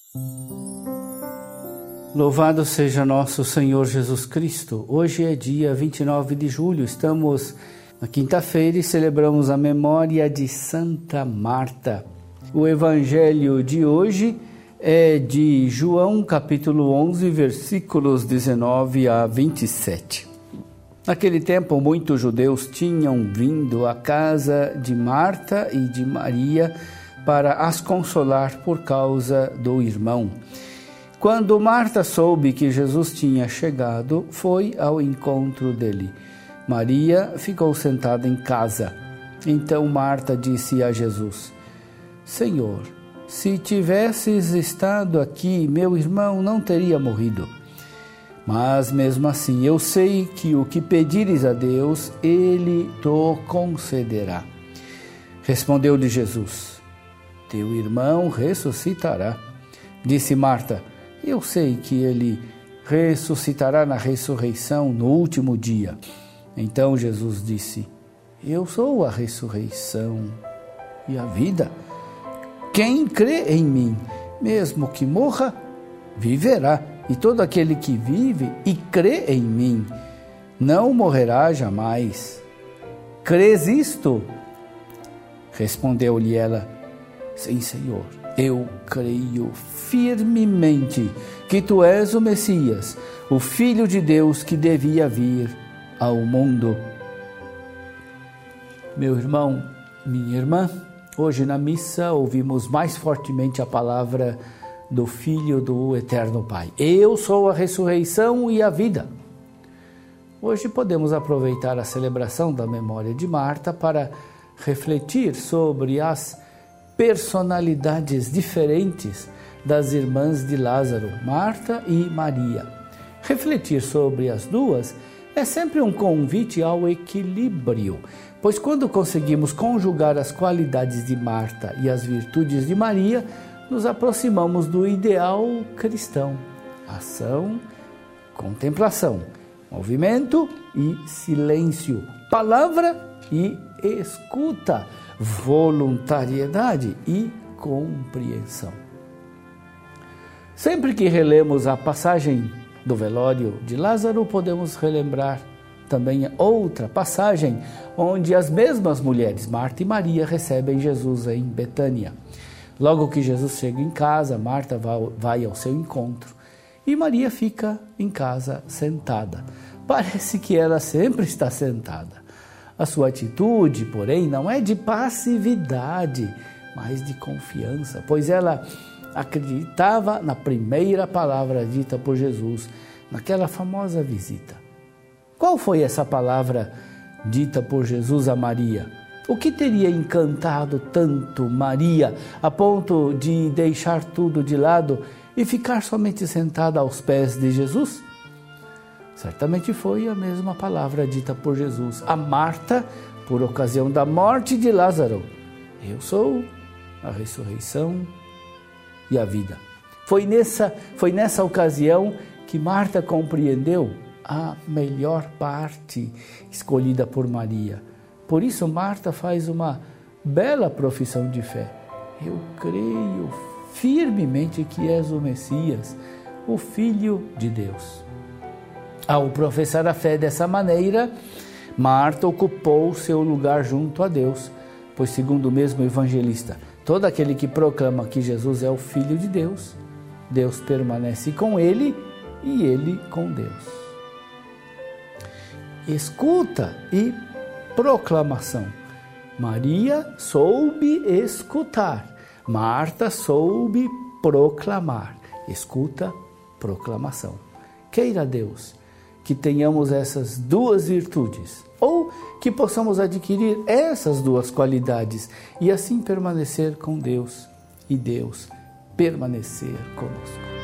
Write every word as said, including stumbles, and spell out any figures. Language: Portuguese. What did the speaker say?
Louvado seja nosso Senhor Jesus Cristo. Hoje é dia vinte e nove de julho, estamos na quinta-feira e celebramos a memória de Santa Marta. O evangelho de hoje é de João, capítulo onze, versículos dezenove a vinte e sete. Naquele tempo, muitos judeus tinham vindo à casa de Marta e de Maria para as consolar por causa do irmão. Quando Marta soube que Jesus tinha chegado, foi ao encontro dele. Maria ficou sentada em casa. Então Marta disse a Jesus: Senhor, se tivesses estado aqui, meu irmão não teria morrido. Mas mesmo assim, eu sei que o que pedires a Deus, Ele te concederá. Respondeu-lhe Jesus: Teu irmão ressuscitará. Disse Marta: Eu sei que ele ressuscitará na ressurreição no último dia. Então Jesus disse: Eu sou a ressurreição e a vida. Quem crê em mim, mesmo que morra, viverá. E todo aquele que vive e crê em mim, não morrerá jamais. Crês isto? Respondeu-lhe ela: Sim, Senhor. Eu creio firmemente que Tu és o Messias, o Filho de Deus que devia vir ao mundo. Meu irmão, minha irmã, hoje na missa ouvimos mais fortemente a palavra do Filho do Eterno Pai. Eu sou a ressurreição e a vida. Hoje podemos aproveitar a celebração da memória de Marta para refletir sobre as personalidades diferentes das irmãs de Lázaro, Marta e Maria. Refletir sobre as duas é sempre um convite ao equilíbrio, pois quando conseguimos conjugar as qualidades de Marta e as virtudes de Maria, nos aproximamos do ideal cristão: ação, contemplação, movimento e silêncio, palavra e escuta, voluntariedade e compreensão. Sempre que relemos a passagem do velório de Lázaro, podemos relembrar também outra passagem onde as mesmas mulheres, Marta e Maria, recebem Jesus em Betânia. Logo que Jesus chega em casa, Marta vai ao seu encontro e Maria fica em casa sentada. Parece que ela sempre está sentada. A sua atitude, porém, não é de passividade, mas de confiança, pois ela acreditava na primeira palavra dita por Jesus, naquela famosa visita. Qual foi essa palavra dita por Jesus a Maria? O que teria encantado tanto Maria, a ponto de deixar tudo de lado e ficar somente sentada aos pés de Jesus? Certamente foi a mesma palavra dita por Jesus a Marta, por ocasião da morte de Lázaro: Eu sou a ressurreição e a vida. Foi nessa, foi nessa ocasião que Marta compreendeu a melhor parte escolhida por Maria. Por isso Marta faz uma bela profissão de fé: Eu creio firmemente que és o Messias, o Filho de Deus. Ao professar a fé dessa maneira, Marta ocupou seu lugar junto a Deus, pois, segundo o mesmo evangelista, todo aquele que proclama que Jesus é o Filho de Deus, Deus permanece com ele e ele com Deus. Escuta e proclamação. Maria soube escutar, Marta soube proclamar. Escuta, proclamação. Queira Deus que tenhamos essas duas virtudes, ou que possamos adquirir essas duas qualidades e assim permanecer com Deus e Deus permanecer conosco.